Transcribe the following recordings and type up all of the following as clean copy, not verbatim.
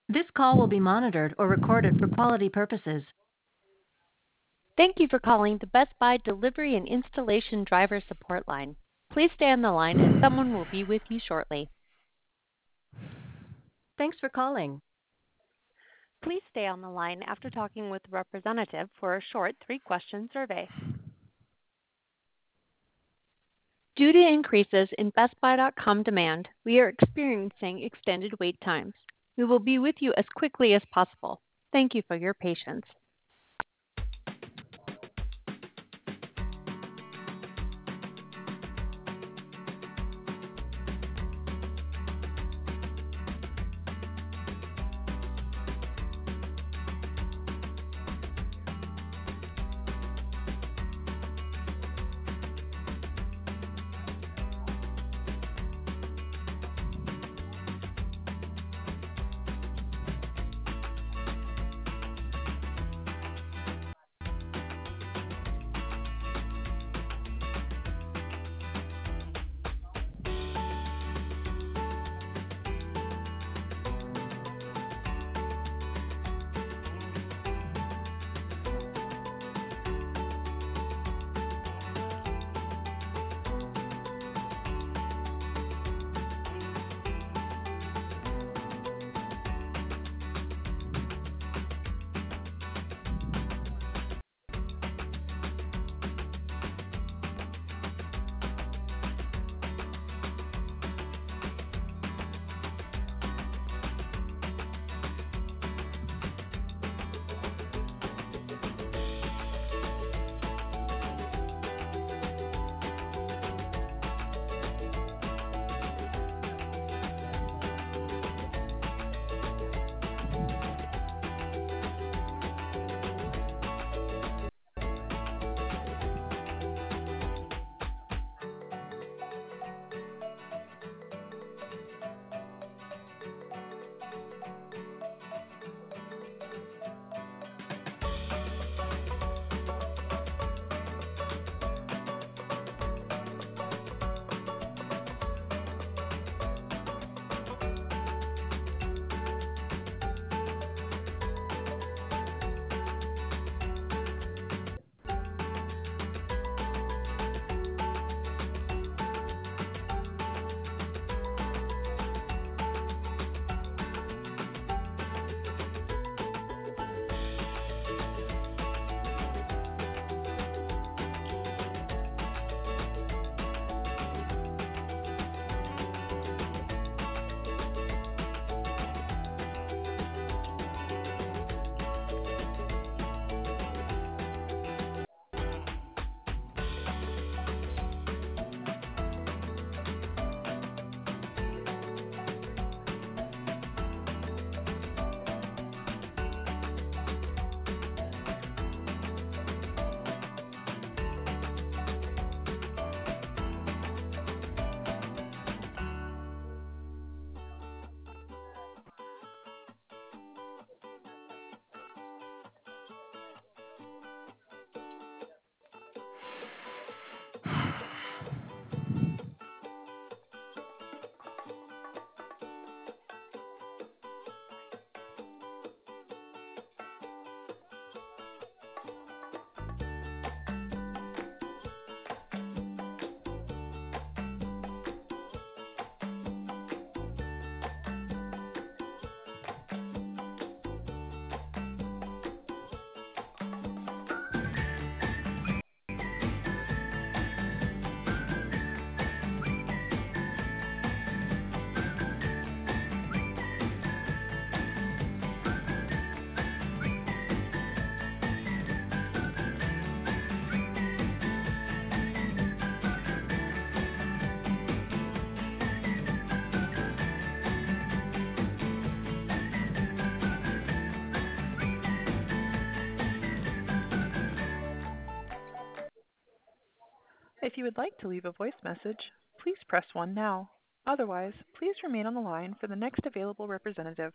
This call will be monitored or recorded for quality purposes. Thank you for calling the Best Buy Delivery and Installation Driver Support Line. Please stay on the line and someone will be with you shortly. Thanks for calling. Please stay on the line after talking with a representative for a short 3-question survey. Due to increases in BestBuy.com demand, we are experiencing extended wait times. We will be with you as quickly as possible. Thank you for your patience. If you would like to leave a voice message, please press 1 now. Otherwise, please remain on the line for the next available representative.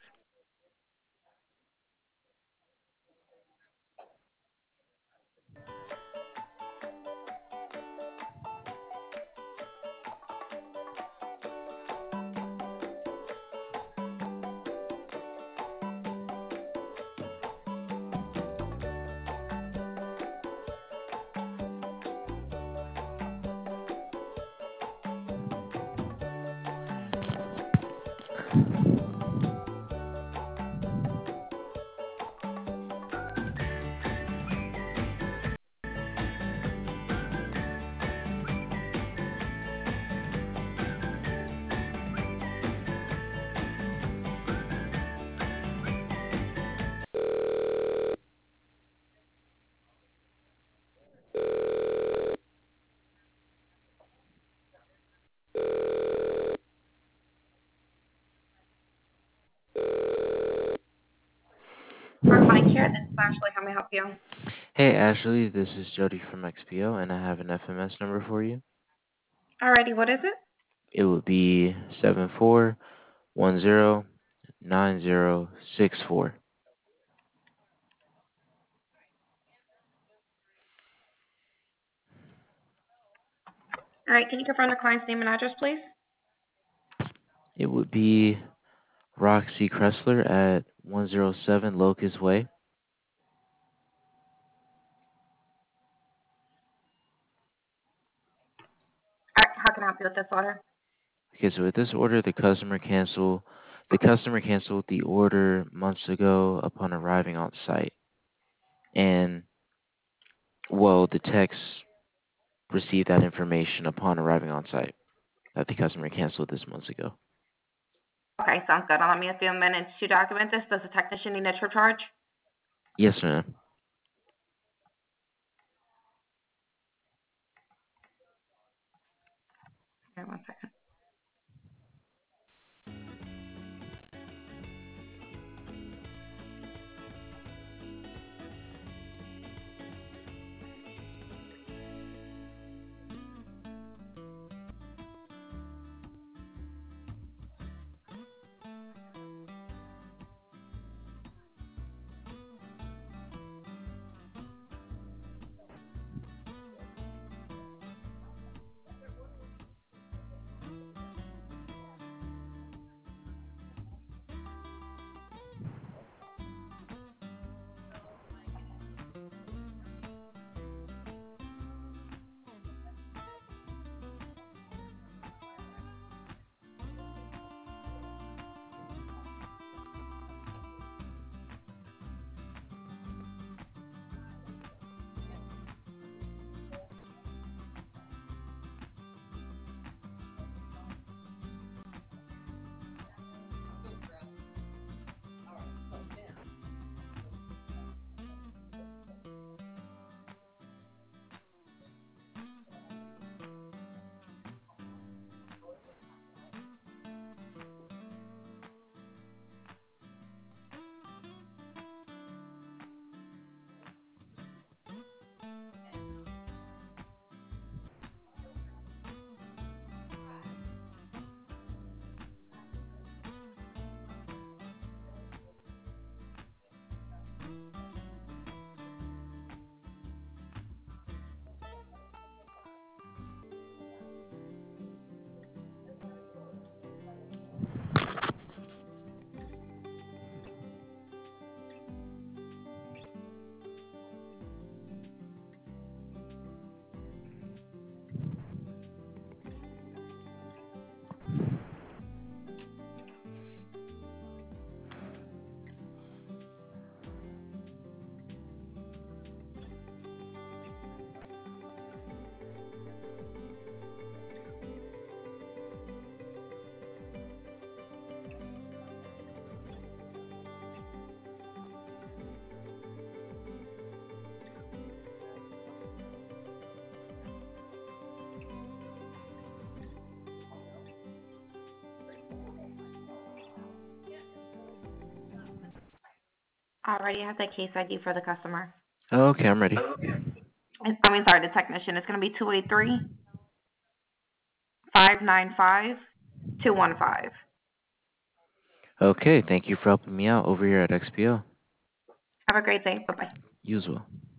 Care. This is Ashley. How may I help you? Hey Ashley, this is Jody from XPO, and I have an FMS number for you. Alrighty, what is it? It would be 74109064. Alright, can you confirm the client's name and address, please? It would be Roxy Kressler at 107 Locust Way. Alright, how can I help you with this order? Okay, so with this order, the customer canceled the order months ago upon arriving on site, and well, the techs received that information upon arriving on site that the customer canceled this months ago. Okay, sounds good. Allow me a few minutes to document this. Does the technician need a trip charge? Yes, ma'am. Okay, 1 second. Alrighty, I have the case ID for the customer. Okay, I'm ready. The technician. It's going to be 283-595-215. Okay, thank you for helping me out over here at XPO. Have a great day. Bye-bye. You as well.